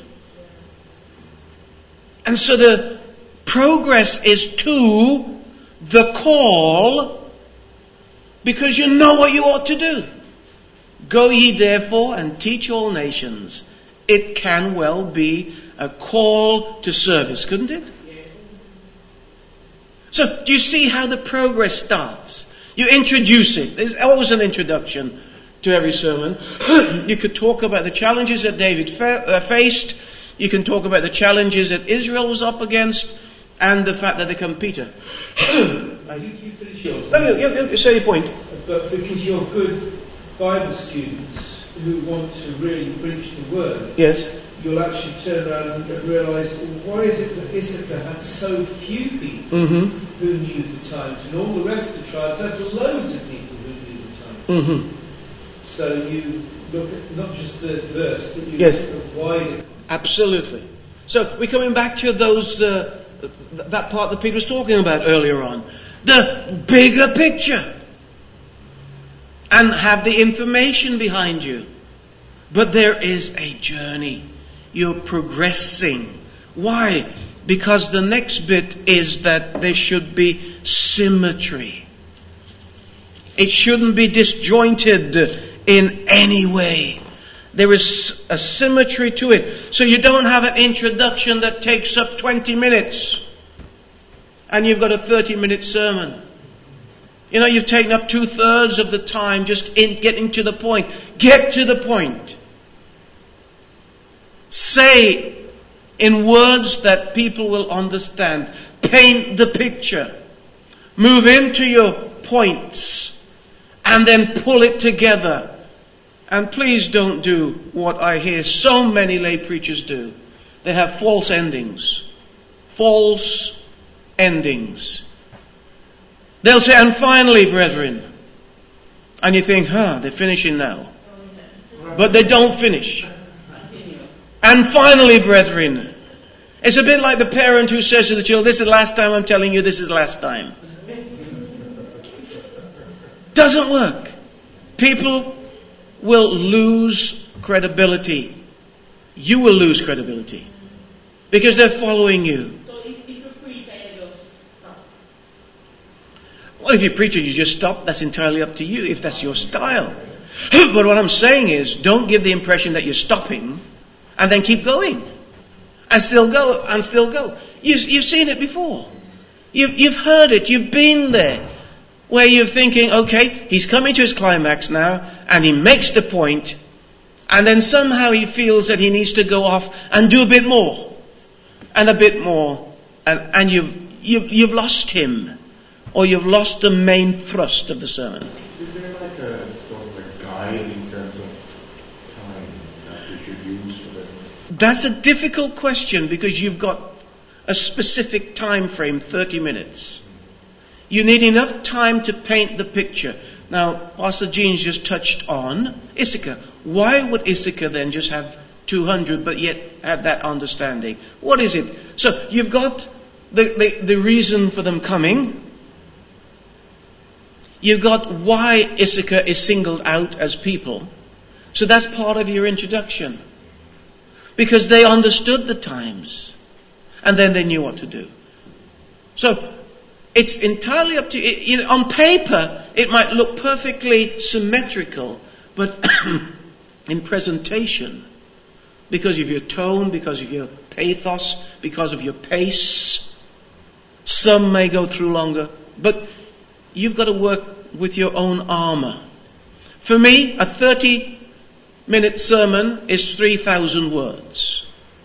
And so the progress is to the call, because you know what you ought to do. Go ye therefore and teach all nations. It can well be a call to service, couldn't it? So, do you see how the progress starts? You introduce it. There's always an introduction to every sermon. You could talk about the challenges that David faced. You can talk about the challenges that Israel was up against, and the fact that they come Peter. I think you finish yours. You say your point. But because you're good Bible students who want to really preach the word, Yes. you'll actually turn around and realise, well, why is it that Issachar had so few people Mm-hmm. who knew the times, and all the rest of the tribes had loads of people who knew the times? Mm-hmm. So you look at not just the verse, but you Yes. look at wider. Absolutely. So we're coming back to those that part that Peter was talking about earlier on. The bigger picture. And have the information behind you. But there is a journey. You're progressing. Why? Because the next bit is that there should be symmetry. It shouldn't be disjointed in any way. There is a symmetry to it. So you don't have an introduction that takes up 20 minutes. And you've got a 30-minute sermon. You know, you've taken up 2/3 of the time just in getting to the point. Get to the point. Say in words that people will understand. Paint the picture. Move into your points. And then pull it together. And please don't do what I hear so many lay preachers do. They have false endings. False endings. They'll say, and finally, brethren. And you think, they're finishing now. But they don't finish. And finally, brethren. It's a bit like the parent who says to the children, this is the last time I'm telling you, this is the last time. Doesn't work. People will lose credibility. You will lose credibility. Because they're following you. So if you preach and you just stop. Well, if you preach and you just stop, that's entirely up to you, if that's your style. But what I'm saying is, don't give the impression that you're stopping, and then keep going. And still go, and still go. You've seen it before. You've heard it, you've been there. Where you're thinking, okay, he's coming to his climax now, and he makes the point, and then somehow he feels that he needs to go off and do a bit more. And a bit more. And you've lost him. Or you've lost the main thrust of the sermon. Is there like a sort of a guide in terms of time that we should use for that? That's a difficult question because you've got a specific time frame, 30 minutes. You need enough time to paint the picture. Now, Pastor Jean's just touched on Issachar. Why would Issachar then just have 200 but yet have that understanding? What is it? So, you've got the reason for them coming. You've got why Issachar is singled out as people. So that's part of your introduction. Because they understood the times. And then they knew what to do. So, it's entirely up to you. On paper, it might look perfectly symmetrical, but in presentation, because of your tone, because of your pathos, because of your pace, some may go through longer, but you've got to work with your own armor. For me, a 30-minute sermon is 3,000 words.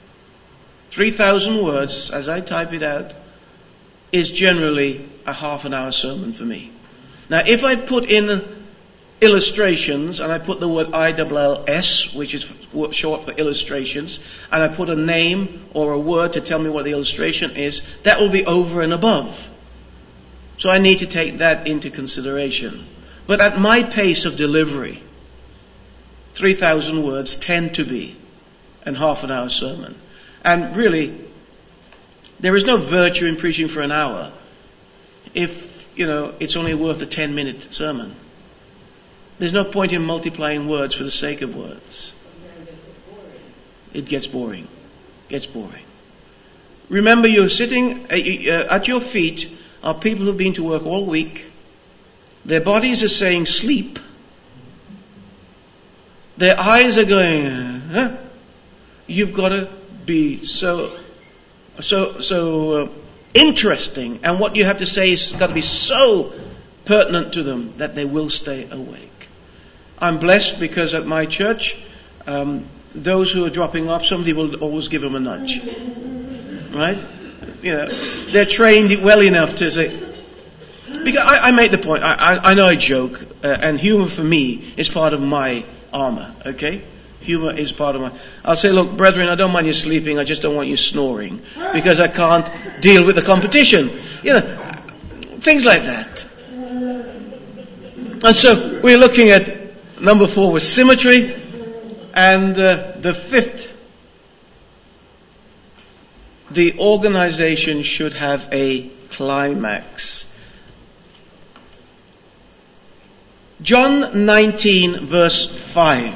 3,000 words, as I type it out, is generally a half an hour sermon for me. Now, if I put in illustrations, and I put the word ILLS, which is short for illustrations, and I put a name or a word to tell me what the illustration is, that will be over and above. So I need to take that into consideration. But at my pace of delivery, 3,000 words tend to be a half an hour sermon. And really, there is no virtue in preaching for an hour if, it's only worth a 10-minute sermon. There's no point in multiplying words for the sake of words. It gets boring. Remember, you're sitting at your feet are people who've been to work all week. Their bodies are saying sleep. Their eyes are going, huh? You've got to be so interesting, and what you have to say has got to be so pertinent to them that they will stay awake. I'm blessed because at my church, those who are dropping off, somebody will always give them a nudge. Right? They're trained well enough to say, because I make the point, I know I joke, and humor for me is part of my armor, okay? Humor is part of I'll say, look, brethren, I don't mind you sleeping, I just don't want you snoring, because I can't deal with the competition. Things like that. And so, we're looking at number 4 was symmetry, and the 5th, the organization should have a climax. John 19 verse 5.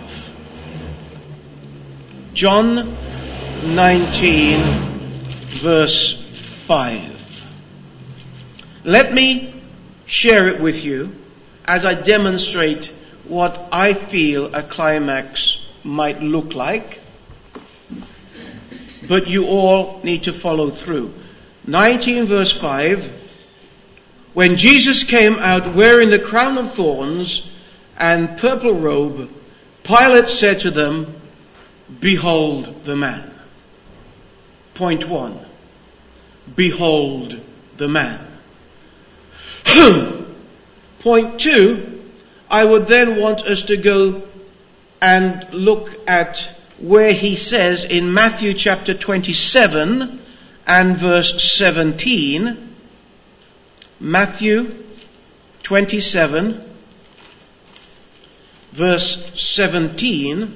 John 19 verse 5. Let me share it with you as I demonstrate what I feel a climax might look like. But you all need to follow through. 19 verse 5. When Jesus came out wearing the crown of thorns and purple robe, Pilate said to them, "Behold the man." Point 1. Behold the man. Point 2, I would then want us to go and look at where he says in Matthew chapter 27 and verse 17, Matthew 27 verse 17,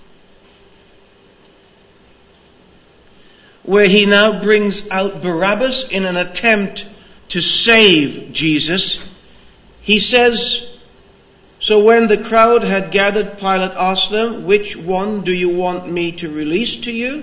where he now brings out Barabbas in an attempt to save Jesus. He says, "So when the crowd had gathered, Pilate asked them, 'Which one do you want me to release to you?'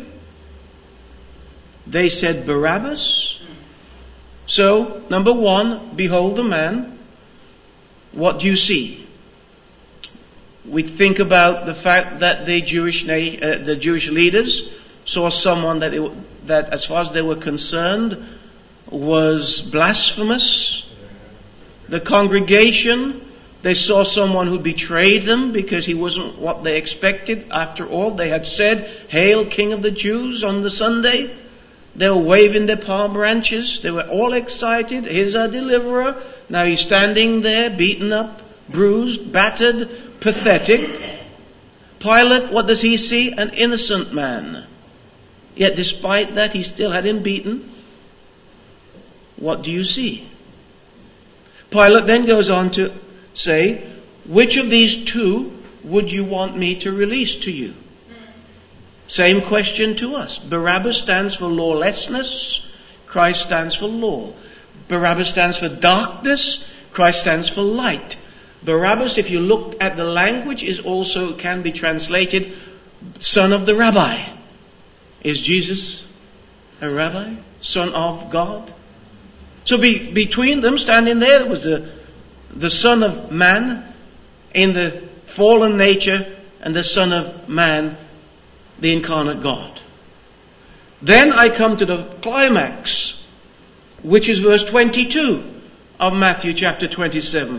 They said, 'Barabbas.'" So, number 1, behold the man. What do you see? We think about the fact that the Jewish leaders saw someone that as far as they were concerned was blasphemous. The congregation, they saw someone who betrayed them because he wasn't what they expected. After all, they had said, "Hail, King of the Jews," on the Sunday. They were waving their palm branches. They were all excited. Here's our deliverer. Now he's standing there, beaten up, bruised, battered, pathetic. Pilate, what does he see? An innocent man. Yet despite that, he still had him beaten. What do you see? Pilate then goes on to say, "Which of these 2 would you want me to release to you?" Same question to us. Barabbas stands for lawlessness. Christ stands for law. Barabbas stands for darkness. Christ stands for light. Barabbas, if you look at the language, can be translated son of the rabbi. Is Jesus a rabbi? Son of God? So between them, standing there, was the Son of Man in the fallen nature and the Son of Man, the incarnate God. Then I come to the climax, which is verse 22 of Matthew chapter 27.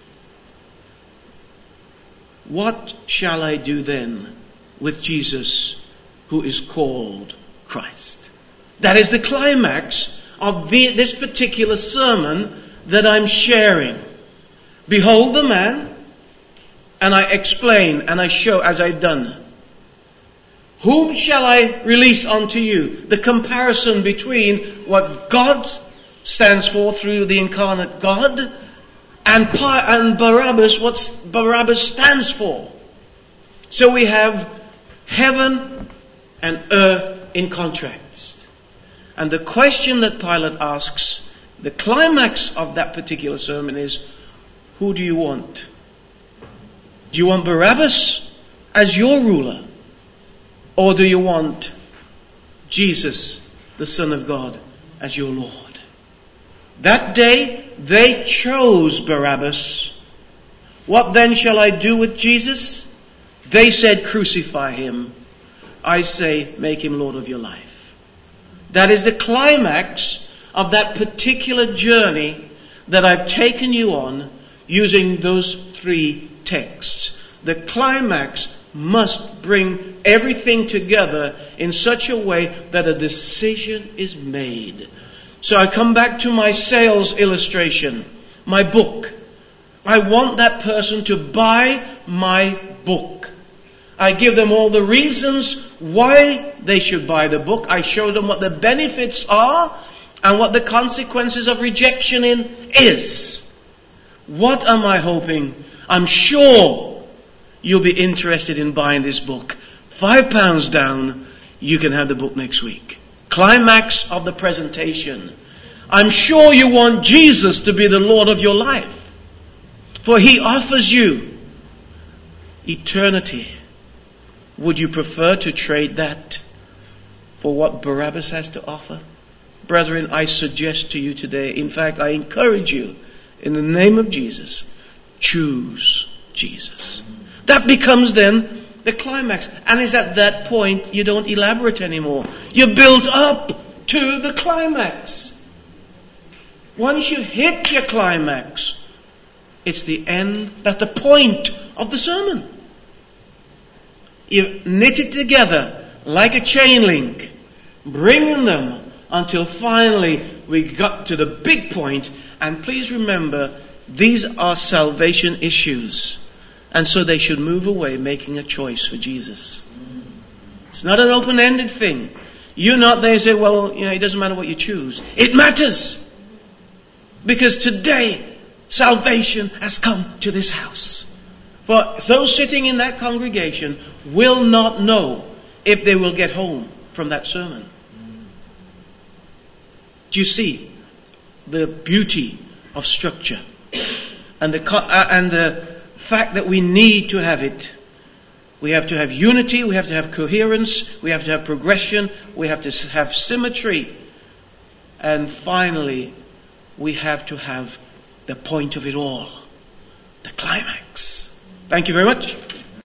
What shall I do then with Jesus who is called Christ? That is the climax of this particular sermon that I'm sharing. Behold the man, and I explain and I show as I've done. Whom shall I release unto you? The comparison between what God stands for through the incarnate God and Barabbas, what Barabbas stands for. So we have heaven and earth in contrast. And the question that Pilate asks, the climax of that particular sermon is, who do you want? Do you want Barabbas as your ruler? Or do you want Jesus, the Son of God, as your Lord? That day, they chose Barabbas. What then shall I do with Jesus? They said, crucify him. I say, make him Lord of your life. That is the climax of that particular journey that I've taken you on using those 3 texts. The climax must bring everything together in such a way that a decision is made. So I come back to my sales illustration, my book. I want that person to buy my book. I give them all the reasons why they should buy the book. I show them what the benefits are and what the consequences of rejection is. What am I hoping? I'm sure you'll be interested in buying this book. £5 down, you can have the book next week. Climax of the presentation. I'm sure you want Jesus to be the Lord of your life. For he offers you eternity. Would you prefer to trade that for what Barabbas has to offer? Brethren, I suggest to you today, in fact, I encourage you, in the name of Jesus, choose Jesus. That becomes then the climax. And it's at that point you don't elaborate anymore. You build up to the climax. Once you hit your climax, it's the end, that's the point of the sermon. You knit it together like a chain link, bringing them until finally we got to the big point. And please remember, these are salvation issues. And so they should move away making a choice for Jesus. It's not an open-ended thing. You're not there and say, well, it doesn't matter what you choose. It matters. Because today, salvation has come to this house. For those sitting in that congregation will not know if they will get home from that sermon. Do you see the beauty of structure and the fact that we need to have it? We have to have unity, we have to have coherence, we have to have progression, we have to have symmetry, and finally we have to have the point of it all, the climax. Thank you very much.